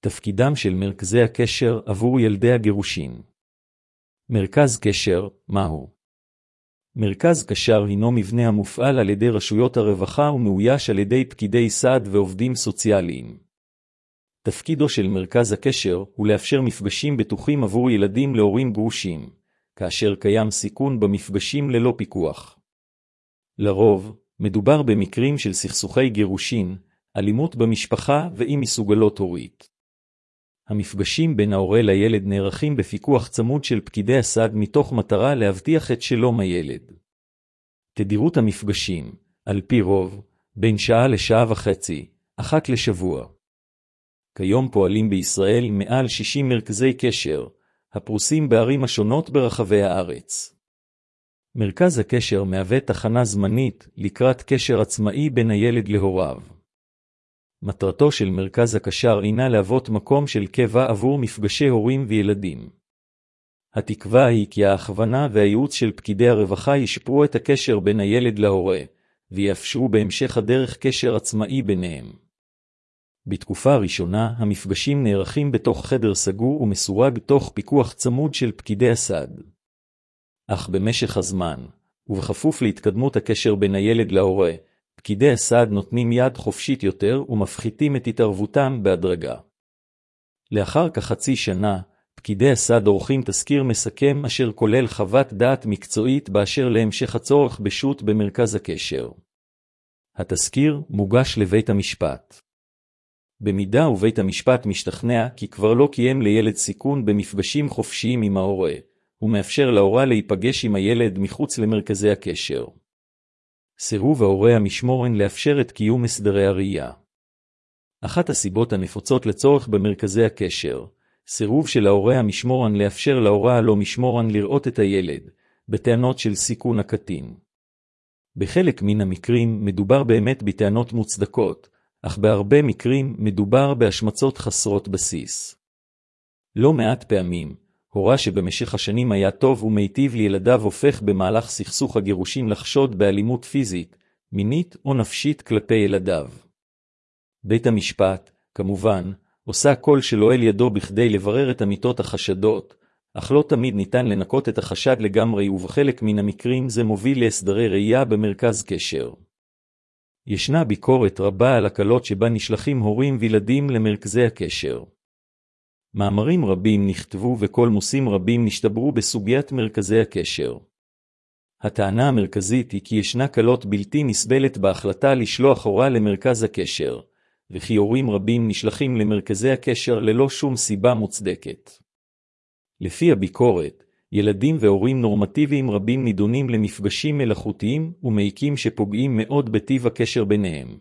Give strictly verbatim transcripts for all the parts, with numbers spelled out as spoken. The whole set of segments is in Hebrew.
תפקידם של מרכזי הקשר עבור ילדי הגירושין. מרכז קשר, מהו? מרכז קשר הינו מבנה המופעל על ידי רשויות הרווחה ומאויש על ידי פקידי סעד ועובדים סוציאליים. תפקידו של מרכז הקשר הוא לאפשר מפגשים בטוחים עבור ילדים להורים גרושים, כאשר קיים סיכון במפגשים ללא פיקוח. לרוב, מדובר במקרים של סכסוכי גירושין, אלימות במשפחה ואי מסוגלות הורית. המפגשים בין ההורה לילד נערכים בפיקוח צמוד של פקידי הסעד מתוך מטרה להבטיח את שלום הילד. תדירות המפגשים, על פי רוב, בין שעה לשעה וחצי, אחת לשבוע. כיום פועלים בישראל מעל שישים מרכזי קשר, הפרוסים בערים השונות ברחבי הארץ. מרכז הקשר מהווה תחנה זמנית לקראת קשר עצמאי בין הילד להוריו. מטרתו של מרכז הקשר אינה להוות מקום של קבע עבור מפגשי הורים וילדים. התקווה היא כי ההכוונה והייעוץ של פקידי הרווחה ישפרו את הקשר בין הילד להורה, ויאפשרו בהמשך הדרך קשר עצמאי ביניהם. בתקופה הראשונה, המפגשים נערכים בתוך חדר סגור ומסורג תוך פיקוח צמוד של פקידי הסעד. אך במשך הזמן, ובכפוף להתקדמות הקשר בין הילד להורה, פקידי הסעד נותנים יד חופשית יותר ומפחיתים את התערבותם בהדרגה. לאחר כחצי שנה, פקידי הסעד עורכים תסקיר מסכם אשר כולל חוות דעת מקצועית באשר להמשך הצורך בשוט במרכז הקשר. התסקיר מוגש לבית המשפט. במידה ובית המשפט משתכנע כי כבר לא קיים לילד סיכון במפגשים חופשיים עם ההורה, הוא מאפשר להורה להיפגש עם הילד מחוץ למרכזי הקשר. סירוב ההורה המשמורן לאפשר את קיום הסדרי הראייה. אחת הסיבות הנפוצות לצורך במרכזי הקשר, סירוב של ההורה המשמורן לאפשר להורה הלא משמורן לראות את הילד, בטענות של סיכון הקטין. בחלק מן המקרים מדובר באמת בטענות מוצדקות, אך בהרבה מקרים מדובר בהשמצות חסרות בסיס. לא מעט פעמים, הורה שבמשך השנים היה טוב ומיטיב לילדיו הופך במהלך סכסוך הגירושין לחשוד באלימות פיזית, מינית או נפשית כלפי ילדיו. בית המשפט, כמובן, עושה כל שלא אל ידו בכדי לברר את אמיתות החשדות, אך לא תמיד ניתן לנקות את החשד לגמרי ובחלק מן המקרים זה מוביל להסדרי ראייה במרכז קשר. ישנה ביקורת רבה על הקלות שבה נשלחים הורים וילדים למרכזי הקשר. מאמרים רבים נכתבו וקולמוסים רבים נשתברו בסוגיית מרכזי הקשר. הטענה המרכזית היא כי ישנה קלות בלתי נסבלת בהחלטה לשלוח הורה למרכז הקשר, וכי הורים רבים נשלחים למרכזי הקשר ללא שום סיבה מוצדקת. לפי הביקורת, ילדים והורים נורמטיביים רבים נידונים למפגשים מלאכותיים ומעיקים שפוגעים מאוד בטיב הקשר ביניהם.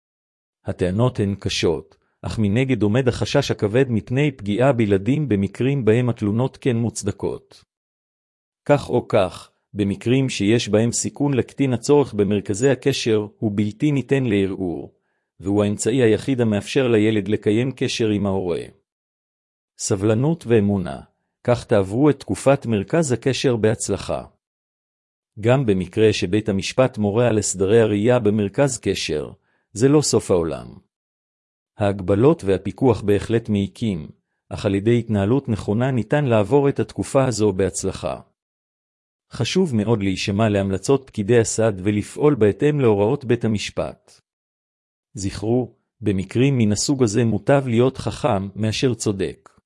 הטענות הן קשות, אך מנגד עומד החשש הכבד מפני פגיעה בילדים במקרים בהם התלונות כן מוצדקות. כך או כך, במקרים שיש בהם סיכון לקטין הצורך במרכזי הקשר הוא בלתי ניתן לערעור, והוא האמצעי היחיד המאפשר לילד לקיים קשר עם ההורה. סבלנות ואמונה, כך תעברו את תקופת מרכז הקשר בהצלחה. גם במקרה שבית המשפט מורה על הסדרי הראייה במרכז קשר, זה לא סוף העולם. ההגבלות והפיקוח בהחלט מעיקים, אך על ידי התנהלות נכונה ניתן לעבור את התקופה הזו בהצלחה. חשוב מאוד להישמע להמלצות פקידי הסעד ולפעול בהתאם להוראות בית המשפט. זכרו, במקרים מן הסוג הזה מוטב להיות חכם מאשר צודק.